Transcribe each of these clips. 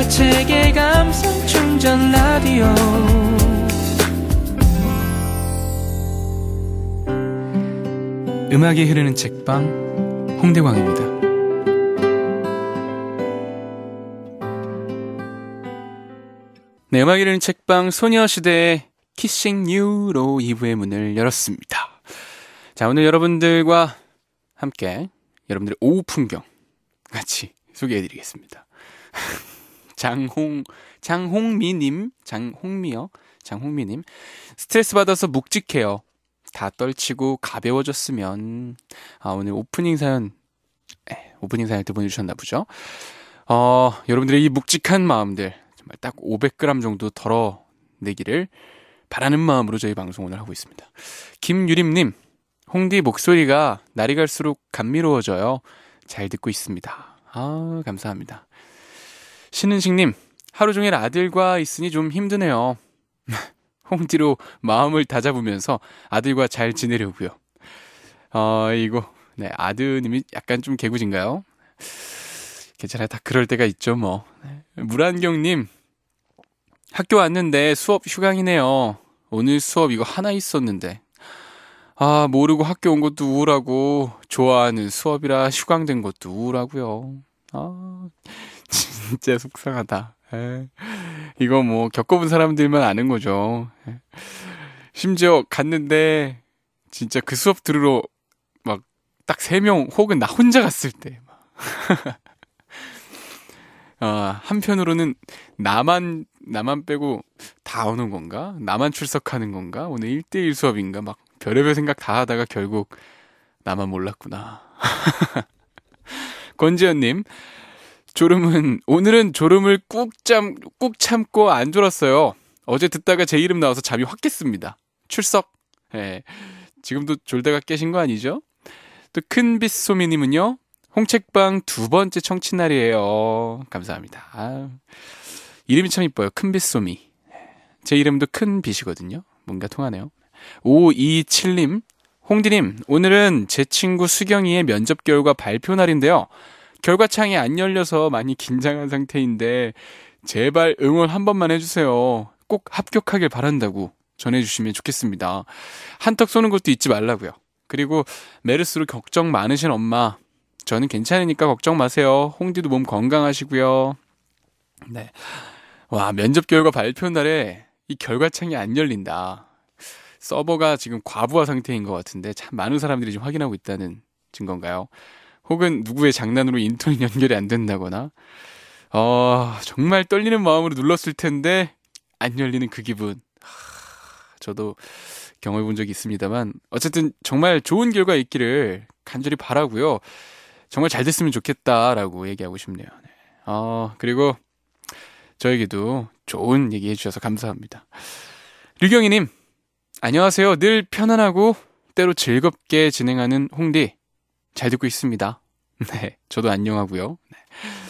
책의 감성 충전 라디오. 음악이 흐르는 책방 홍대광입니다. 네, 음악이 흐르는 책방 소녀시대의 키싱 유로 2부의 문을 열었습니다. 자, 오늘 여러분들과 함께 여러분들의 오후 풍경 같이 소개해드리겠습니다. 장홍미님, 스트레스 받아서 묵직해요. 다 떨치고 가벼워졌으면. 오늘 오프닝 사연을 또 보내주셨나 보죠. 여러분들의 이 묵직한 마음들 정말 딱 500g 정도 덜어내기를 바라는 마음으로 저희 방송 오늘 하고 있습니다. 김유림님, 홍디 목소리가 날이 갈수록 감미로워져요. 잘 듣고 있습니다. 감사합니다. 신은식님, 하루 종일 아들과 있으니 좀 힘드네요. 홍디로 마음을 다잡으면서 아들과 잘 지내려고요. 네, 아드님이 약간 좀 개구진가요? 괜찮아요. 다 그럴 때가 있죠, 뭐. 물안경님, 학교 왔는데 수업 휴강이네요. 오늘 수업 이거 하나 있었는데. 모르고 학교 온 것도 우울하고, 좋아하는 수업이라 휴강된 것도 우울하고요. 진짜 속상하다. 이거 뭐 겪어본 사람들만 아는 거죠. 심지어 갔는데 진짜 그 수업 들으러 막 딱 3명 혹은 나 혼자 갔을 때 한편으로는 나만 빼고 다 오는 건가? 나만 출석하는 건가? 오늘 1대1 수업인가? 막 별의별 생각 다 하다가 결국 나만 몰랐구나. 권지현님, 오늘은 졸음을 꾹 참고 안 졸았어요. 어제 듣다가 제 이름 나와서 잠이 확 깼습니다. 출석. 지금도 졸다가 깨신 거 아니죠? 또 큰빛소미님은요, 홍책방 2번째 청취날이에요. 감사합니다. 이름이 참 이뻐요. 큰빛소미. 제 이름도 큰빛이거든요. 뭔가 통하네요. 527님, 홍디님, 오늘은 제 친구 수경이의 면접 결과 발표 날인데요. 결과창이 안 열려서 많이 긴장한 상태인데 제발 응원 한 번만 해주세요. 꼭 합격하길 바란다고 전해주시면 좋겠습니다. 한턱 쏘는 것도 잊지 말라고요. 그리고 메르스로 걱정 많으신 엄마, 저는 괜찮으니까 걱정 마세요. 홍디도 몸 건강하시고요. 네. 와, 면접 결과 발표 날에 이 결과창이 안 열린다. 서버가 지금 과부하 상태인 것 같은데 참 많은 사람들이 지금 확인하고 있다는 증거인가요? 혹은 누구의 장난으로 인터넷 연결이 안 된다거나. 정말 떨리는 마음으로 눌렀을 텐데 안 열리는 그 기분. 저도 경험해 본 적이 있습니다만 어쨌든 정말 좋은 결과 있기를 간절히 바라고요. 정말 잘 됐으면 좋겠다라고 얘기하고 싶네요. 그리고 저에게도 좋은 얘기 해주셔서 감사합니다. 류경희님, 안녕하세요. 늘 편안하고 때로 즐겁게 진행하는 홍디 잘 듣고 있습니다. 네, 저도 안녕하고요. 네.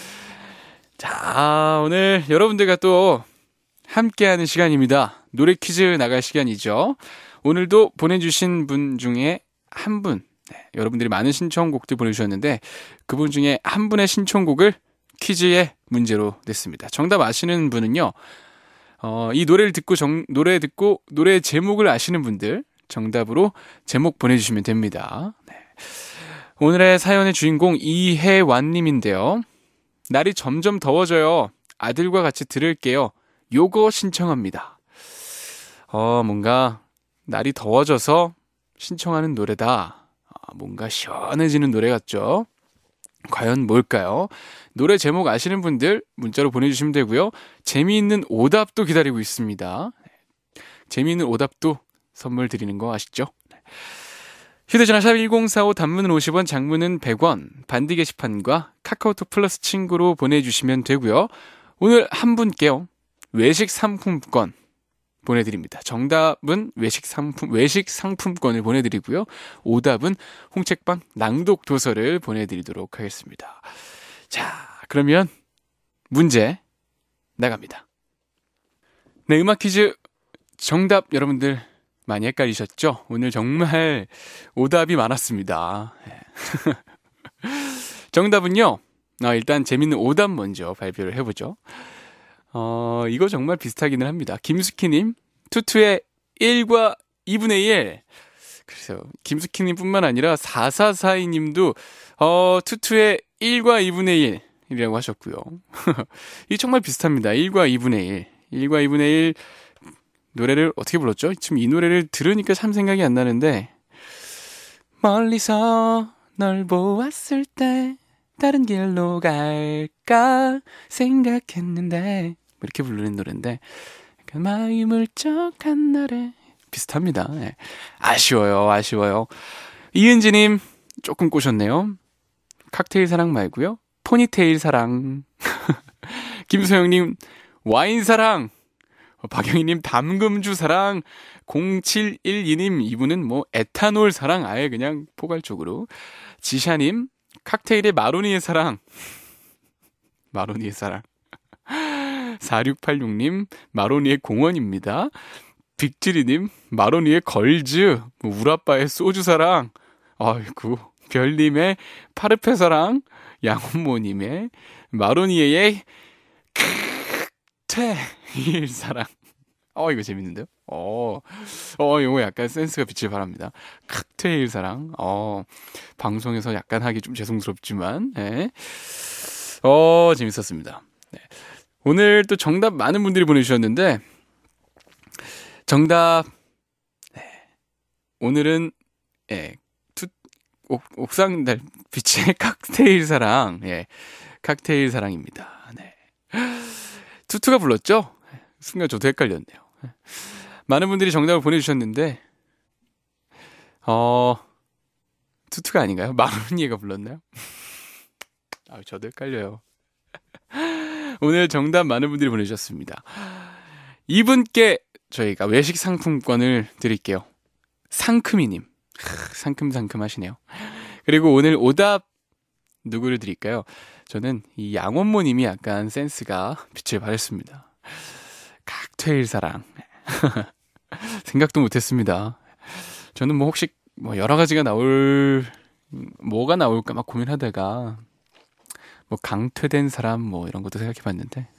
자, 오늘 여러분들과 또 함께하는 시간입니다. 노래 퀴즈 나갈 시간이죠. 오늘도 보내주신 분 중에 한 분, 여러분들이 많은 신청곡들 보내주셨는데 그분 중에 한 분의 신청곡을 퀴즈의 문제로 냈습니다. 정답 아시는 분은요, 이 노래를 듣고 노래 제목을 아시는 분들 정답으로 제목 보내주시면 됩니다. 네. 오늘의 사연의 주인공 이혜완님인데요. 날이 점점 더워져요. 아들과 같이 들을게요. 요거 신청합니다. 뭔가 날이 더워져서 신청하는 노래다. 뭔가 시원해지는 노래 같죠? 과연 뭘까요? 노래 제목 아시는 분들 문자로 보내주시면 되고요. 재미있는 오답도 기다리고 있습니다. 재미있는 오답도 선물 드리는 거 아시죠? 휴대전화 샵 1045, 단문은 50원, 장문은 100원, 반디 게시판과 카카오톡 플러스 친구로 보내주시면 되고요. 오늘 한 분께요, 외식 상품권 보내드립니다. 정답은 외식 상품권을 보내드리고요. 오답은 홍책방 낭독 도서를 보내드리도록 하겠습니다. 자, 그러면 문제 나갑니다. 네, 음악 퀴즈 정답 여러분들 많이 헷갈리셨죠? 오늘 정말 오답이 많았습니다. 정답은요, 일단 재밌는 오답 먼저 발표를 해보죠. 이거 정말 비슷하기는 합니다. 김수키님, 투투의 1과 2분의 1. 그래서 김수키님 뿐만 아니라 4442님도 투투의 1과 2분의 1이라고 하셨고요. 이 정말 비슷합니다. 1과 2분의 1. 1과 2분의 1 노래를 어떻게 불렀죠? 지금 이 노래를 들으니까 참 생각이 안 나는데, 멀리서 널 보았을 때 다른 길로 갈까 생각했는데, 이렇게 부르는 노래인데, 마음이 울적한 날에 비슷합니다. 네. 아쉬워요. 이은지님 조금 꼬셨네요. 칵테일 사랑 말고요, 포니테일 사랑. 김소영님 와인 사랑. 박영희님 담금주 사랑. 0712님 이분은 뭐 에탄올 사랑, 아예 그냥 포괄적으로. 지샤님 칵테일의 마로니의 사랑. 마로니의 사랑. 4686님 마로니의 공원입니다. 빅지리님 마로니의 걸즈. 우라빠의 소주 사랑. 아이고. 별님의 파르페 사랑. 양혼모님의 마로니에의 칵테일 사랑. 이거 재밌는데요? 이거 약간 센스가 빛을 발합니다. 칵테일 사랑. 방송에서 약간 하기 좀 죄송스럽지만, 네. 재밌었습니다. 네. 오늘 또 정답 많은 분들이 보내주셨는데, 정답, 네. 오늘은, 옥상 달빛의 칵테일 사랑. 칵테일 사랑입니다. 네. 투투가 불렀죠? 순간 저도 헷갈렸네요. 많은 분들이 정답을 보내주셨는데, 투투가 아닌가요? 마로니에가 불렀나요? 저도 헷갈려요. 오늘 정답 많은 분들이 보내주셨습니다. 이분께 저희가 외식 상품권을 드릴게요. 상큼이님. 상큼상큼 하시네요. 그리고 오늘 오답 누구를 드릴까요? 저는 이 양원모님이 약간 센스가 빛을 발했습니다. 칵테일 사랑. 생각도 못했습니다. 저는 뭐 혹시 여러 가지가 뭐가 나올까 막 고민하다가 강퇴된 사람 이런 것도 생각해봤는데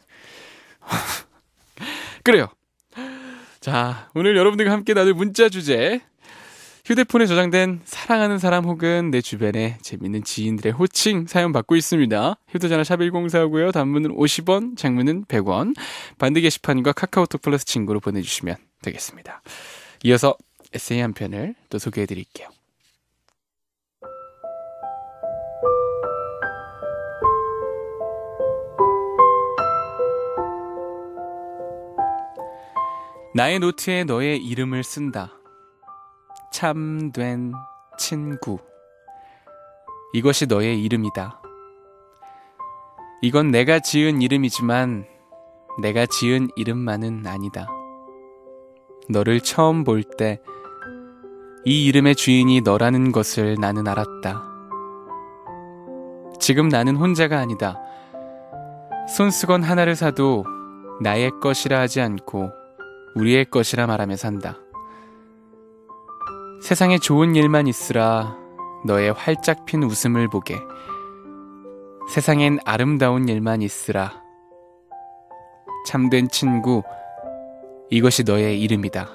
그래요. 자, 오늘 여러분들과 함께 나눌 문자 주제, 휴대폰에 저장된 사랑하는 사람 혹은 내 주변에 재밌는 지인들의 호칭 사연 받고 있습니다. 휴대전화 샵 1045고요. 단문은 50원, 장문은 100원. 반드 게시판과 카카오톡 플러스 친구로 보내주시면 되겠습니다. 이어서 에세이 한 편을 또 소개해드릴게요. 나의 노트에 너의 이름을 쓴다. 참된 친구. 이것이 너의 이름이다. 이건 내가 지은 이름이지만 내가 지은 이름만은 아니다. 너를 처음 볼 때 이 이름의 주인이 너라는 것을 나는 알았다. 지금 나는 혼자가 아니다. 손수건 하나를 사도 나의 것이라 하지 않고 우리의 것이라 말하며 산다. 세상에 좋은 일만 있으라 너의 활짝 핀 웃음을 보게. 세상엔 아름다운 일만 있으라. 참된 친구, 이것이 너의 이름이다.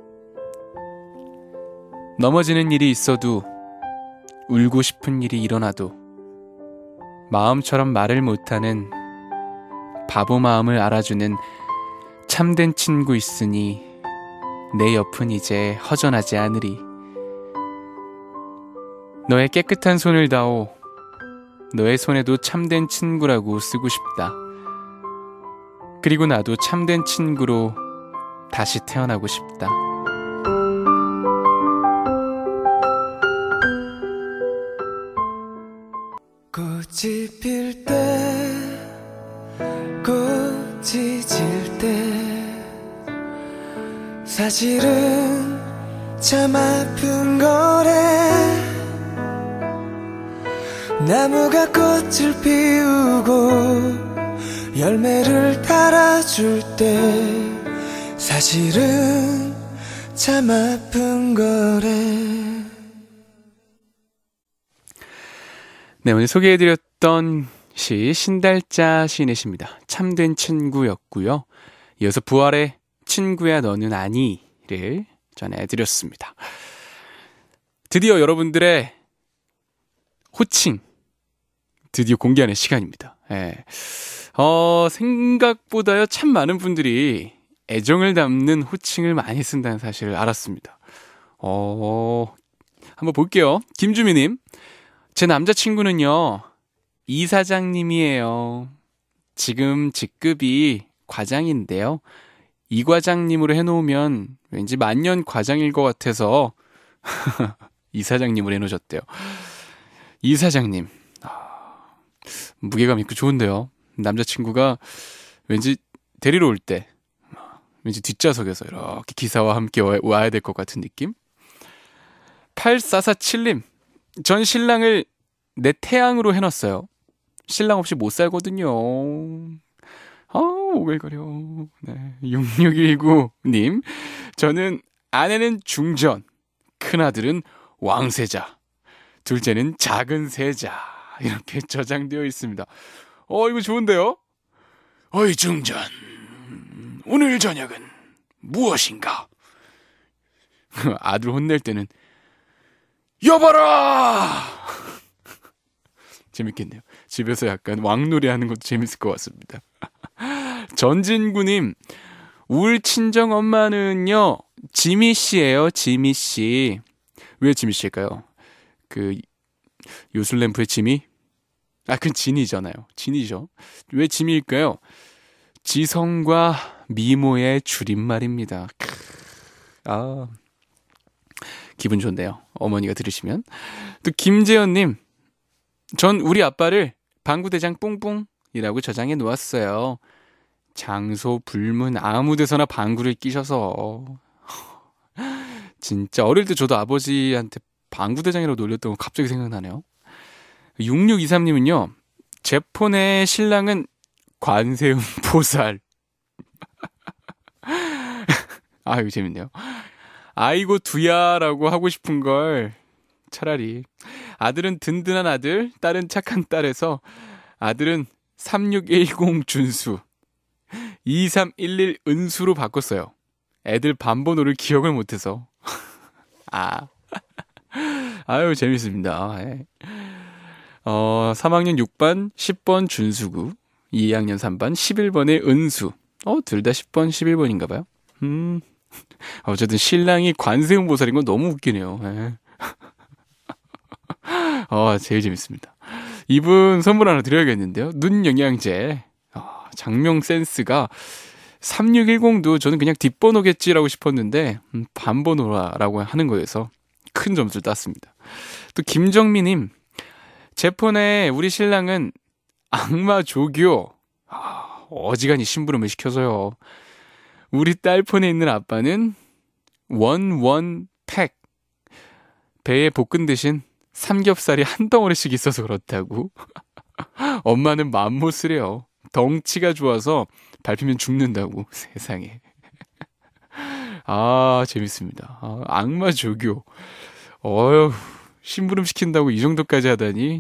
넘어지는 일이 있어도, 울고 싶은 일이 일어나도, 마음처럼 말을 못하는 바보 마음을 알아주는 참된 친구 있으니 내 옆은 이제 허전하지 않으리. 너의 깨끗한 손을 다오. 너의 손에도 참된 친구라고 쓰고 싶다. 그리고 나도 참된 친구로 다시 태어나고 싶다. 꽃이 필 때, 꽃이 질 때, 사실은 참 아픈 거래. 나무가 꽃을 피우고 열매를 달아줄 때 사실은 참 아픈 거래. 네, 오늘 소개해드렸던 시 신달자 시인의 시입니다. 참된 친구였고요. 이어서 부활의 친구야 너는 아니를 전해드렸습니다. 드디어 여러분들의 호칭 드디어 공개하는 시간입니다. 예. 생각보다요 참 많은 분들이 애정을 담는 호칭을 많이 쓴다는 사실을 알았습니다. 한번 볼게요. 김주미님, 제 남자친구는요 이사장님이에요. 지금 직급이 과장인데요. 이 과장님으로 해놓으면 왠지 만년 과장일 것 같아서 이사장님으로 해놓으셨대요. 이사장님, 무게감 있고 좋은데요. 남자친구가 왠지 데리러 올 때 왠지 뒷좌석에서 이렇게 기사와 함께 와야 될 것 같은 느낌? 8447님, 전 신랑을 내 태양으로 해놨어요. 신랑 없이 못 살거든요. 오글거려. 네. 6619님, 저는 아내는 중전, 큰아들은 왕세자, 둘째는 작은 세자. 이렇게 저장되어 있습니다. 이거 좋은데요? 어이 중전, 오늘 저녁은 무엇인가? 아들 혼낼 때는 여봐라! 재밌겠네요. 집에서 약간 왕놀이 하는 것도 재밌을 것 같습니다. 전진구님, 울 친정 엄마는요 지미 씨예요. 지미 씨. 왜 지미 씨일까요? 요술램프의 지미? 그건 진이잖아요. 진이죠. 왜 지미일까요? 지성과 미모의 줄임말입니다. 기분 좋네요. 어머니가 들으시면. 또 김재현님, 전 우리 아빠를 방구대장 뿡뿡이라고 저장해 놓았어요. 장소 불문 아무 데서나 방구를 끼셔서. 진짜 어릴 때 저도 아버지한테 방구대장이라고 놀렸던 거 갑자기 생각나네요. 6623님은요, 제 폰의 신랑은 관세음 보살. 이거 재밌네요. 아이고 두야라고 하고 싶은 걸 차라리 아들은 든든한 아들, 딸은 착한 딸에서 아들은 3610 준수, 2311 은수로 바꿨어요. 애들 반번호를 기억을 못해서. 아유 재밌습니다. 3학년 6반 10번 준수구, 2학년 3반 11번의 은수. 둘 다 10번 11번인가 봐요. 어쨌든 신랑이 관세음보살인 건 너무 웃기네요. 제일 재밌습니다. 이분 선물 하나 드려야겠는데요. 눈 영양제. 장명 센스가 3610도 저는 그냥 뒷번호겠지라고 싶었는데 반번호라고 하는 거여서 큰 점수를 땄습니다. 또 김정미님, 제 폰에 우리 신랑은 악마 조교. 어지간히 심부름을 시켜서요. 우리 딸 폰에 있는 아빠는 원팩. 배에 볶은 대신 삼겹살이 한 덩어리씩 있어서 그렇다고. 엄마는 맘못쓰래요. 덩치가 좋아서 밟히면 죽는다고. 세상에. 재밌습니다. 악마 조교. 심부름 시킨다고 이 정도까지 하다니.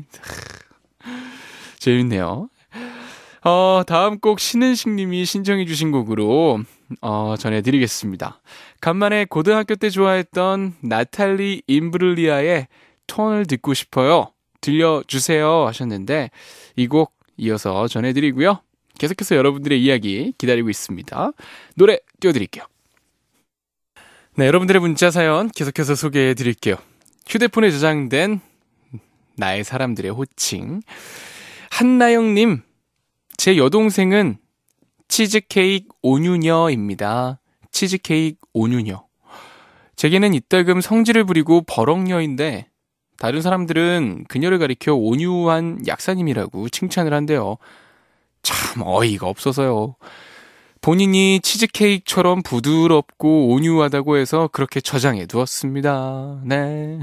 재밌네요. 다음 곡 신은식 님이 신청해 주신 곡으로 전해드리겠습니다. 간만에 고등학교 때 좋아했던 나탈리 임브룰리아의 톤을 듣고 싶어요. 들려주세요 하셨는데 이 곡 이어서 전해드리고요. 계속해서 여러분들의 이야기 기다리고 있습니다. 노래 띄워드릴게요. 네, 여러분들의 문자 사연 계속해서 소개해드릴게요. 휴대폰에 저장된 나의 사람들의 호칭. 한나영님, 제 여동생은 치즈케이크 온유녀입니다. 치즈케이크 온유녀. 제게는 이따금 성질을 부리고 버럭녀인데 다른 사람들은 그녀를 가리켜 온유한 약사님이라고 칭찬을 한대요. 참 어이가 없어서요. 본인이 치즈케이크처럼 부드럽고 온유하다고 해서 그렇게 저장해 두었습니다. 네.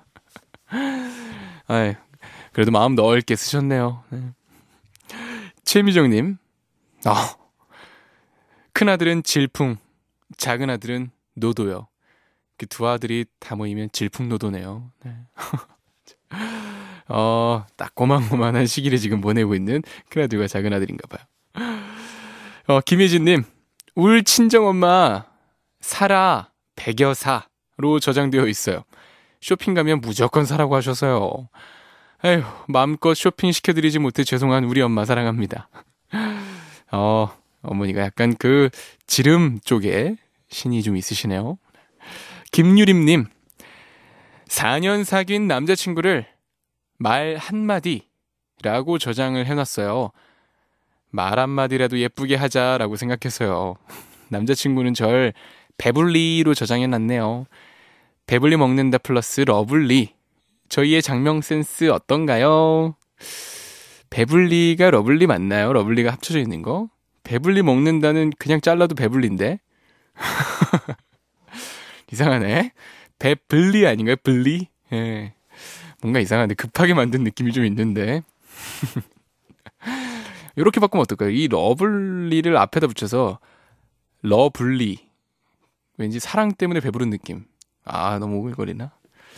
그래도 마음 넓게 쓰셨네요. 네. 최미정님, 큰아들은 질풍, 작은아들은 노도요. 그 두 아들이 다 모이면 질풍노도네요. 네. 딱 고만고만한 시기를 지금 보내고 있는 큰아들과 작은아들인가 봐요. 김혜진님, 울 친정엄마 사라 백여사로 저장되어 있어요. 쇼핑 가면 무조건 사라고 하셔서요. 에휴, 마음껏 쇼핑 시켜드리지 못해 죄송한 우리 엄마 사랑합니다. 어머니가 약간 그 지름 쪽에 신이 좀 있으시네요. 김유림님, 4년 사귄 남자친구를 말 한마디라고 저장을 해놨어요. 말 한마디라도 예쁘게 하자라고 생각해서요. 남자친구는 절 배불리로 저장해놨네요. 배불리 먹는다 플러스 러블리. 저희의 장명 센스 어떤가요? 배불리가 러블리 맞나요? 러블리가 합쳐져 있는 거? 배불리 먹는다는 그냥 잘라도 배불리인데? 이상하네. 배불리 아닌가요? 불리? 예. 뭔가 이상한데 급하게 만든 느낌이 좀 있는데. 이렇게 바꾸면 어떨까요? 이 러블리를 앞에다 붙여서 러블리. 왠지 사랑 때문에 배부른 느낌. 너무 오글거리나?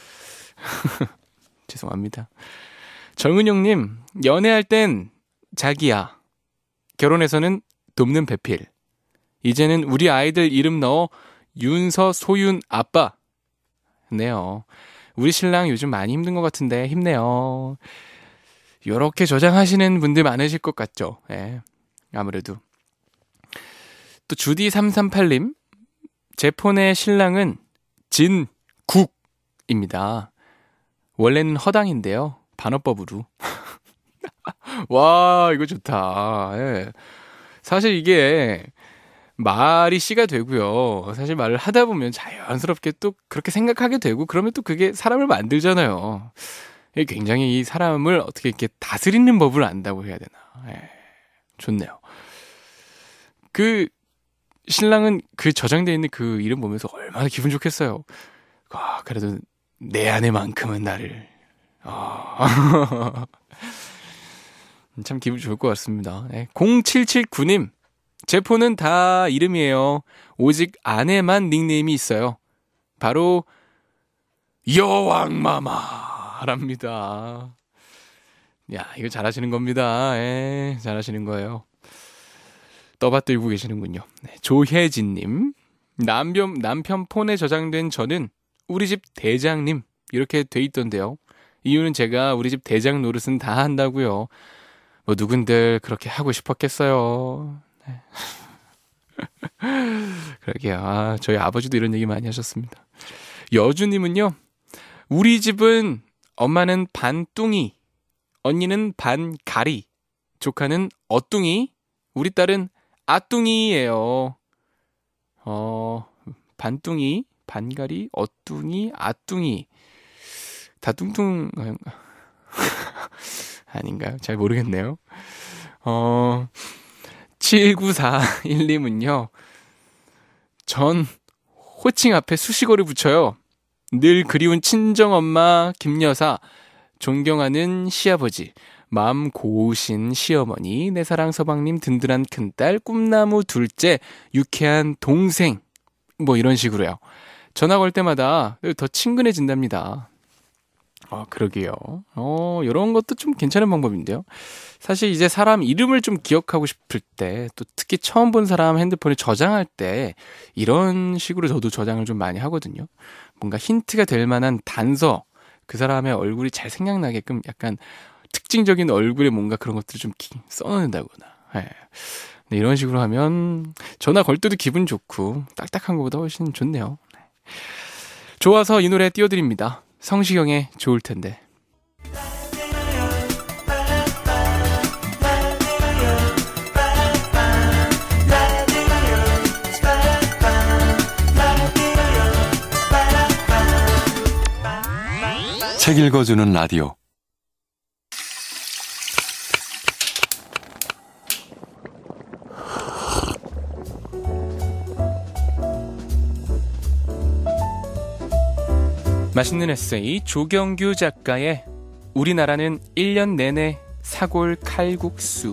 죄송합니다. 정은영님, 연애할 땐 자기야, 결혼해서는 돕는 배필. 이제는 우리 아이들 이름 넣어 윤서, 소윤, 아빠. 네요. 우리 신랑 요즘 많이 힘든 것 같은데 힘내요. 요렇게 저장하시는 분들 많으실 것 같죠? 예. 아무래도. 또 주디338님, 제 폰의 신랑은 진국입니다. 원래는 허당인데요. 반어법으로. 와, 이거 좋다. 예. 사실 이게 말이 씨가 되고요. 사실 말을 하다 보면 자연스럽게 또 그렇게 생각하게 되고 그러면 또 그게 사람을 만들잖아요. 굉장히 이 사람을 어떻게 이렇게 다스리는 법을 안다고 해야 되나. 예. 좋네요. 그 신랑은 그 저장되어 있는 그 이름 보면서 얼마나 기분 좋겠어요. 그래도 내 아내만큼은 나를. 참 기분 좋을 것 같습니다. 네. 0779님, 제 폰은 다 이름이에요. 오직 아내만 닉네임이 있어요. 바로 여왕마마랍니다. 야, 이거 잘하시는 겁니다. 예, 잘하시는 거예요. 떠받들고 계시는군요. 네, 조혜진님, 남편 폰에 저장된 저는 우리 집 대장님 이렇게 돼 있던데요. 이유는 제가 우리 집 대장 노릇은 다 한다고요. 뭐 누군들 그렇게 하고 싶었겠어요. 네. 그러게요. 저희 아버지도 이런 얘기 많이 하셨습니다. 여주님은요, 우리 집은 엄마는 반뚱이, 언니는 반가리, 조카는 어뚱이, 우리 딸은 아뚱이예요. 반뚱이, 반가리, 어뚱이, 아뚱이. 다 뚱뚱 아닌가요? 잘 모르겠네요. 7941님은요. 전 호칭 앞에 수식어를 붙여요. 늘 그리운 친정엄마 김여사, 존경하는 시아버지, 마음 고우신 시어머니, 내 사랑 서방님, 든든한 큰딸, 꿈나무 둘째, 유쾌한 동생, 뭐 이런 식으로요. 전화 걸 때마다 더 친근해진답니다. 그러게요. 이런 것도 좀 괜찮은 방법인데요. 사실 이제 사람 이름을 좀 기억하고 싶을 때, 또 특히 처음 본 사람 핸드폰에 저장할 때, 이런 식으로 저도 저장을 좀 많이 하거든요. 뭔가 힌트가 될 만한 단서, 그 사람의 얼굴이 잘 생각나게끔 약간 특징적인 얼굴에 뭔가 그런 것들을 좀 써놓는다거나. 네. 이런 식으로 하면 전화 걸 때도 기분 좋고, 딱딱한 것보다 훨씬 좋네요. 좋아서 이 노래 띄워드립니다. 성시경의 좋을 텐데. 책 읽어주는 라디오. 맛있는 에세이 조경규 작가의 우리나라는 1년 내내 사골 칼국수.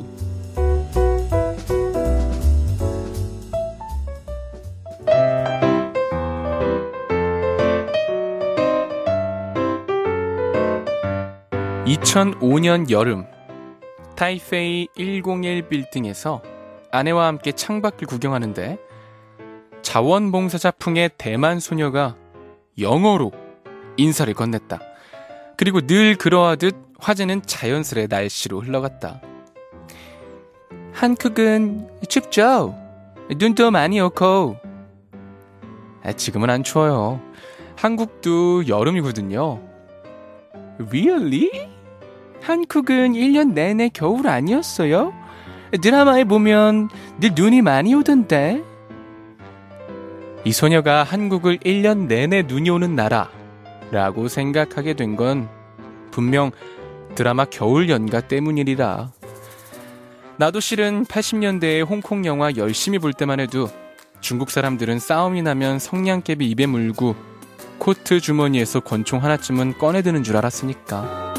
2005년 여름, 타이페이 101 빌딩에서 아내와 함께 창밖을 구경하는데 자원봉사자 풍의 대만 소녀가 영어로 인사를 건넸다. 그리고 늘 그러하듯 화제는 자연스레 날씨로 흘러갔다. 한국은 춥죠? 눈도 많이 오고. 지금은 안 추워요. 한국도 여름이거든요. Really? 한국은 1년 내내 겨울 아니었어요? 드라마에 보면 늘 눈이 많이 오던데. 이 소녀가 한국을 1년 내내 눈이 오는 나라라고 생각하게 된 건 분명 드라마 겨울 연가 때문이리라. 나도 실은 80년대에 홍콩 영화 열심히 볼 때만 해도 중국 사람들은 싸움이 나면 성냥개비 입에 물고 코트 주머니에서 권총 하나쯤은 꺼내드는 줄 알았으니까.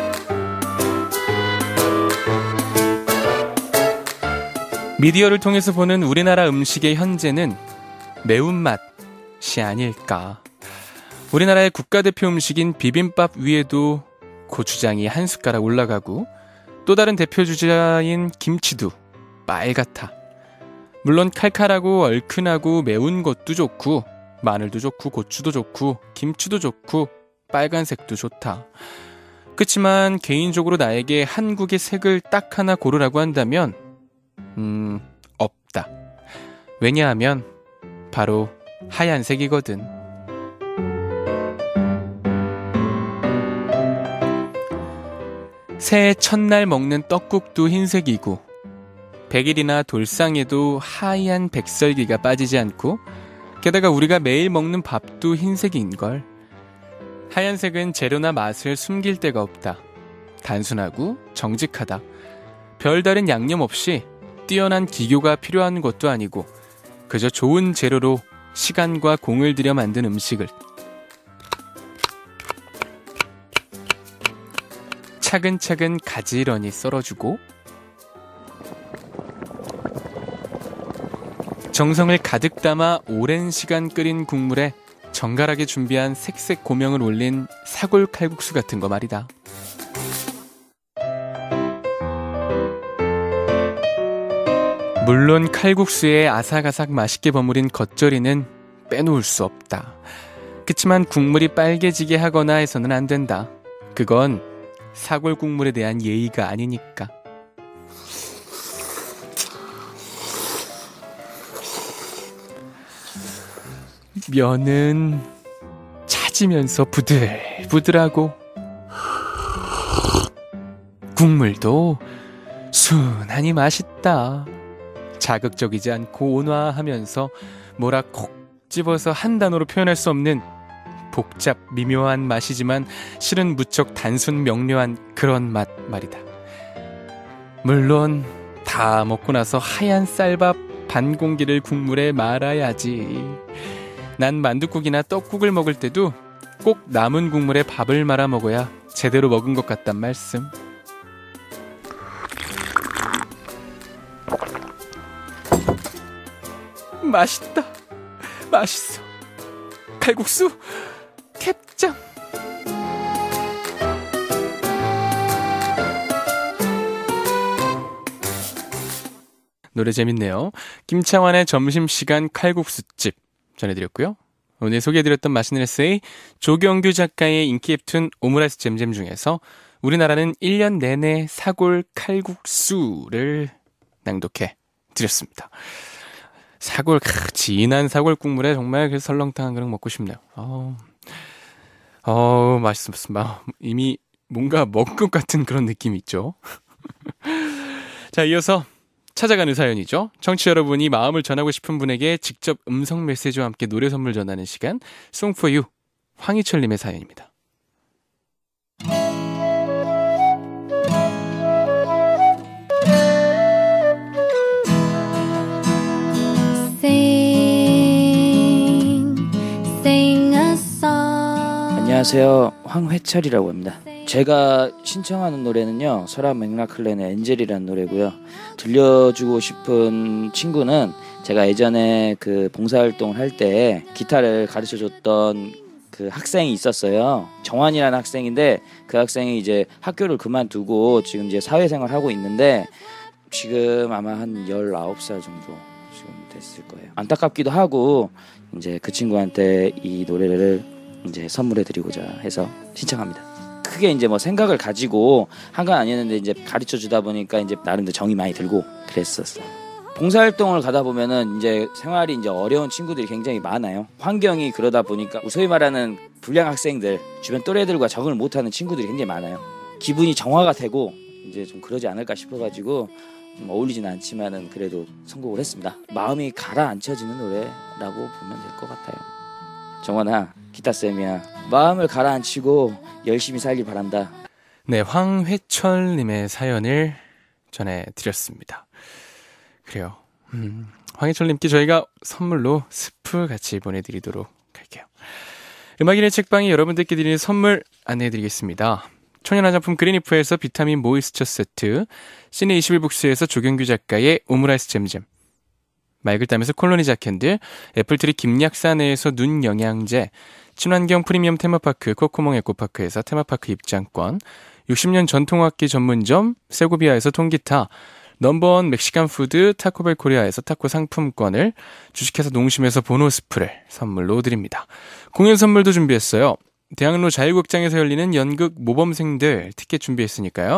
미디어를 통해서 보는 우리나라 음식의 현재는 매운맛이 아닐까. 우리나라의 국가대표 음식인 비빔밥 위에도 고추장이 한 숟가락 올라가고 또 다른 대표 주자인 김치도 빨갛다. 물론 칼칼하고 얼큰하고 매운 것도 좋고 마늘도 좋고 고추도 좋고 김치도 좋고 빨간색도 좋다. 그치만 개인적으로 나에게 한국의 색을 딱 하나 고르라고 한다면 없다. 왜냐하면 바로 하얀색이거든. 새해 첫날 먹는 떡국도 흰색이고 100일이나 돌상에도 하얀 백설기가 빠지지 않고 게다가 우리가 매일 먹는 밥도 흰색인걸. 하얀색은 재료나 맛을 숨길 데가 없다. 단순하고 정직하다. 별다른 양념 없이 뛰어난 기교가 필요한 것도 아니고 그저 좋은 재료로 시간과 공을 들여 만든 음식을 차근차근 가지런히 썰어주고 정성을 가득 담아 오랜 시간 끓인 국물에 정갈하게 준비한 색색 고명을 올린 사골 칼국수 같은 거 말이다. 물론 칼국수에 아삭아삭 맛있게 버무린 겉절이는 빼놓을 수 없다. 그치만 국물이 빨개지게 하거나 해서는 안 된다. 그건 사골 국물에 대한 예의가 아니니까. 면은 차지면서 부들부들하고 국물도 순하니 맛있다. 자극적이지 않고 온화하면서 뭐라 콕 집어서 한 단어로 표현할 수 없는 복잡 미묘한 맛이지만 실은 무척 단순 명료한 그런 맛 말이다. 물론 다 먹고 나서 하얀 쌀밥 반 공기를 국물에 말아야지. 난 만둣국이나 떡국을 먹을 때도 꼭 남은 국물에 밥을 말아 먹어야 제대로 먹은 것 같단 말씀. 맛있다. 맛있어. 칼국수 캡짱. 노래 재밌네요. 김창완의 점심시간 칼국수집 전해드렸고요. 오늘 소개해드렸던 맛있는 에세이 조경규 작가의 인기 웹툰 오므라이스 잼잼 중에서 우리나라는 1년 내내 사골 칼국수를 낭독해 드렸습니다. 사골, 진한 사골 국물에 정말 그 설렁탕 한 그릇 먹고 싶네요. 맛있습니다. 이미 뭔가 먹은 것 같은 그런 느낌이 있죠. 자, 이어서 찾아가는 사연이죠. 청취자 여러분이 마음을 전하고 싶은 분에게 직접 음성 메시지와 함께 노래 선물 전하는 시간, Song for You, 황희철님의 사연입니다. 안녕하세요. 황회철이라고 합니다. 제가 신청하는 노래는요, 설아 맥락클랜의 엔젤이라는 노래고요. 들려주고 싶은 친구는 제가 예전에 그 봉사활동을 할 때 기타를 가르쳐줬던 그 학생이 있었어요. 정환이라는 학생인데 그 학생이 이제 학교를 그만두고 지금 이제 사회생활 하고 있는데 지금 아마 한 19살 정도 지금 됐을 거예요. 안타깝기도 하고 이제 그 친구한테 이 노래를 이제 선물해드리고자 해서 신청합니다. 크게 이제 뭐 생각을 가지고 한 건 아니었는데 이제 가르쳐 주다 보니까 이제 나름대로 정이 많이 들고 그랬었어요. 봉사활동을 가다 보면은 이제 생활이 이제 어려운 친구들이 굉장히 많아요. 환경이 그러다 보니까 소위 말하는 불량 학생들, 주변 또래들과 적응을 못하는 친구들이 굉장히 많아요. 기분이 정화가 되고 이제 좀 그러지 않을까 싶어가지고 좀 어울리진 않지만은 그래도 선곡을 했습니다. 마음이 가라앉혀지는 노래라고 보면 될 것 같아요. 정환아, 기타쌤이야. 마음을 가라앉히고 열심히 살길 바란다. 네, 황회철님의 사연을 전해드렸습니다. 그래요. 황혜철님께 저희가 선물로 스프 같이 보내드리도록 할게요. 음악인의 책방이 여러분들께 드리는 선물 안내해드리겠습니다. 천연화장품 그린이프에서 비타민 모이스처 세트, 시내 21북스에서 조경규 작가의 오므라이스 잼잼, 맑을 땀에서 콜로니 자캔들, 애플트리 김약사내에서 눈 영양제, 친환경 프리미엄 테마파크 코코몽 에코파크에서 테마파크 입장권, 60년 전통악기 전문점 세고비아에서 통기타, 넘버원 멕시칸 푸드 타코벨 코리아에서 타코 상품권을, 주식회사 농심에서 보노 스프를 선물로 드립니다. 공연 선물도 준비했어요. 대학로 자유극장에서 열리는 연극 모범생들 티켓 준비했으니까요.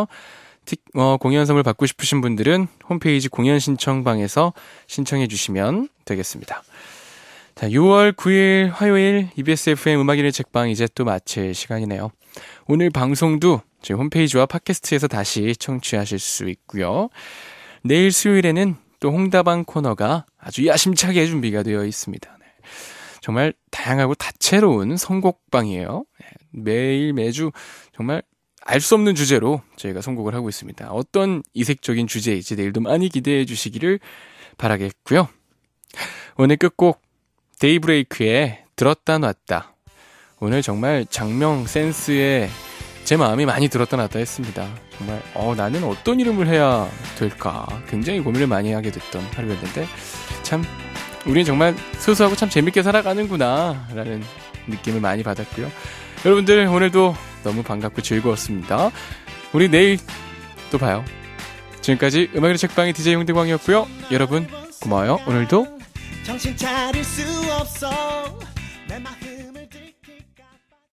공연 선물 받고 싶으신 분들은 홈페이지 공연 신청방에서 신청해 주시면 되겠습니다. 자, 6월 9일 화요일 EBS FM 음악인의 책방 이제 또 마칠 시간이네요. 오늘 방송도 저희 홈페이지와 팟캐스트에서 다시 청취하실 수 있고요. 내일 수요일에는 또 홍다방 코너가 아주 야심차게 준비가 되어 있습니다. 네. 정말 다양하고 다채로운 선곡방이에요. 매일 매주 정말 알 수 없는 주제로 저희가 선곡을 하고 있습니다. 어떤 이색적인 주제일지 내일도 많이 기대해 주시기를 바라겠고요. 오늘 끝곡 데이브레이크의 들었다 놨다. 오늘 정말 장명 센스에 제 마음이 많이 들었다 놨다 했습니다. 정말 나는 어떤 이름을 해야 될까 굉장히 고민을 많이 하게 됐던 하루였는데 참 우리는 정말 소소하고 참 재밌게 살아가는구나 라는 느낌을 많이 받았고요. 여러분들 오늘도 너무 반갑고 즐거웠습니다. 우리 내일 또 봐요. 지금까지 음악의 책방의 DJ 홍대광이었고요. 여러분 고마워요. 오늘도 정신 차릴 수 없어